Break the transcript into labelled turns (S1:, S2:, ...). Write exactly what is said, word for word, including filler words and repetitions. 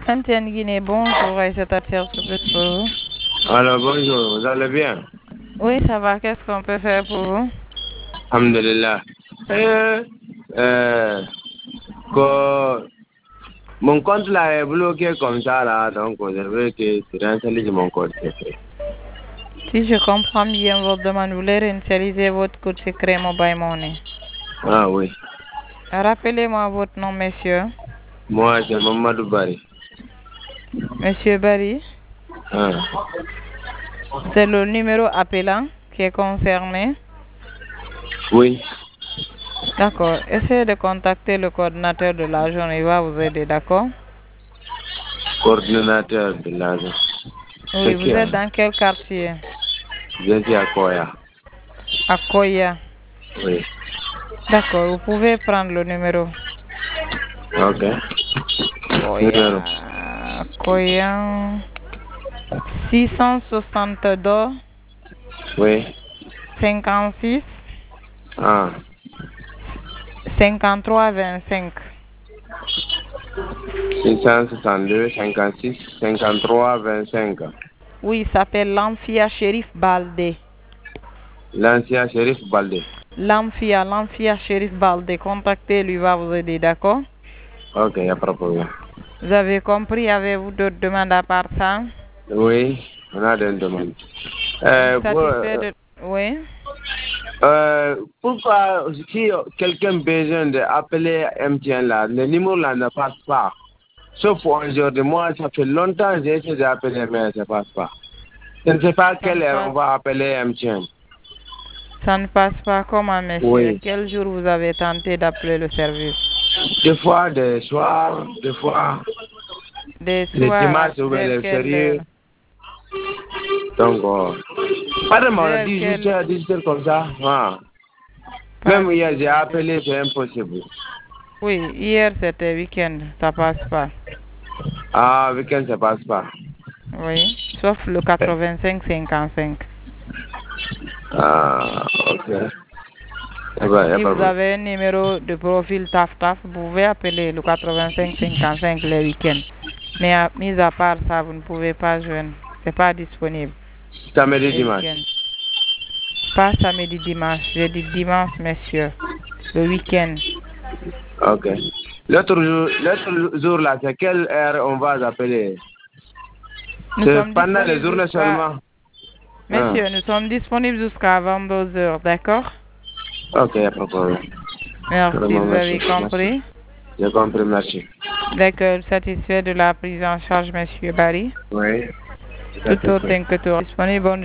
S1: Antenne Guinée, bonjour, et c'est à faire ce que je peux.
S2: Alors bonjour, vous allez bien?
S1: Oui, ça va, qu'est-ce qu'on peut faire pour vous?
S2: Alhamdulillah. Euh, euh, que mon compte là est bloqué comme ça là, donc je veux que tu réinstalles mon code secret.
S1: Si je comprends bien votre demande, vous voulez réinitialiser votre code secret Mobile Money.
S2: Ah oui.
S1: Rappelez-moi votre nom, monsieur.
S2: Moi, c'est Mamadou Bari.
S1: Monsieur Barry,
S2: Ah.
S1: c'est le numéro appelant qui est concerné.
S2: Oui.
S1: D'accord. Essayez de contacter le coordinateur de l'agent, il va vous aider, d'accord?
S2: Coordinateur de l'agent.
S1: Oui,
S2: C'est
S1: vous
S2: qui
S1: êtes
S2: hein?
S1: dans quel quartier?
S2: Je suis à Koya.
S1: À Koya.
S2: Oui.
S1: D'accord, vous pouvez prendre le numéro.
S2: Ok. Numéro.
S1: Koya. Koya. six cent soixante-deux,
S2: Oui.
S1: cinquante-six,
S2: Ah.
S1: cinquante-trois, vingt-cinq.
S2: six cent soixante-deux, cinquante-six, cinquante-trois, vingt-cinq.
S1: Oui, il s'appelle Lamfia Shérif Baldé.
S2: L'ancien shérif Baldé.
S1: Lamfia, Lamfia Shérif Baldé. Contactez-lui, va vous aider, d'accord?
S2: Ok, il n'y a pas de problème.
S1: Vous avez compris? Avez-vous d'autres demandes à part ça?
S2: Oui, on a des demandes.
S1: Êtes-vous
S2: Euh, pour-
S1: satisfait de... Oui?
S2: euh, pourquoi si quelqu'un a besoin d'appeler M T N là, le numéro là ne passe pas. Sauf aujourd'hui, moi ça fait longtemps que j'ai essayé d'appeler mais ça ne passe pas. Je ne sais pas
S1: Ça ne
S2: quelle heure
S1: passe,
S2: on va appeler M T N.
S1: ça ne passe pas. Comment, monsieur?
S2: Oui.
S1: Quel jour vous avez tenté d'appeler le service?
S2: Des fois des soirs, des fois
S1: Des
S2: les
S1: soirs, à-
S2: dimanches ou bien
S1: vers
S2: les
S1: quelle heure?
S2: fériés. Donc, euh, pas de mal,
S1: Vers
S2: dix-huit
S1: quelle...
S2: heures, dix-huit heures comme ça. Ah.
S1: Pas
S2: Même hier,
S1: dix-huit
S2: j'ai
S1: heures.
S2: appelé, c'est impossible.
S1: Oui, hier c'était week-end, ça passe pas.
S2: Ah, week-end, ça passe pas.
S1: Oui, sauf le quatre-vingt-cinq cinquante-cinq.
S2: Ah, ok. Eh ben, y a
S1: Si
S2: pas
S1: vous
S2: de
S1: avez un numéro de profil Taf Taf, vous pouvez appeler le quatre-vingt-cinq cinquante-cinq les week-ends. Mais à, mis à part ça, vous ne pouvez pas joindre. C'est pas disponible
S2: samedi,
S1: les
S2: dimanche.
S1: week-ends. Pas samedi, dimanche. J'ai dit dimanche, messieurs. Le week-end.
S2: Ok. L'autre jour, l'autre jour là, c'est quelle heure on va appeler?
S1: Nous
S2: C'est
S1: sommes
S2: pendant les
S1: disponibles
S2: journées
S1: jusqu'à...
S2: seulement. Ah.
S1: Messieurs, nous sommes disponibles jusqu'à vingt-deux heures, d'accord?
S2: Ok, y a pas de problème.
S1: Merci,
S2: Vraiment,
S1: vous
S2: merci.
S1: avez
S2: Merci.
S1: compris?
S2: J'ai compris, merci.
S1: D'accord, satisfait de la prise en charge, monsieur Barry.
S2: Oui.
S1: Tout
S2: Satisfait.
S1: autre inquiétude disponible. Bonne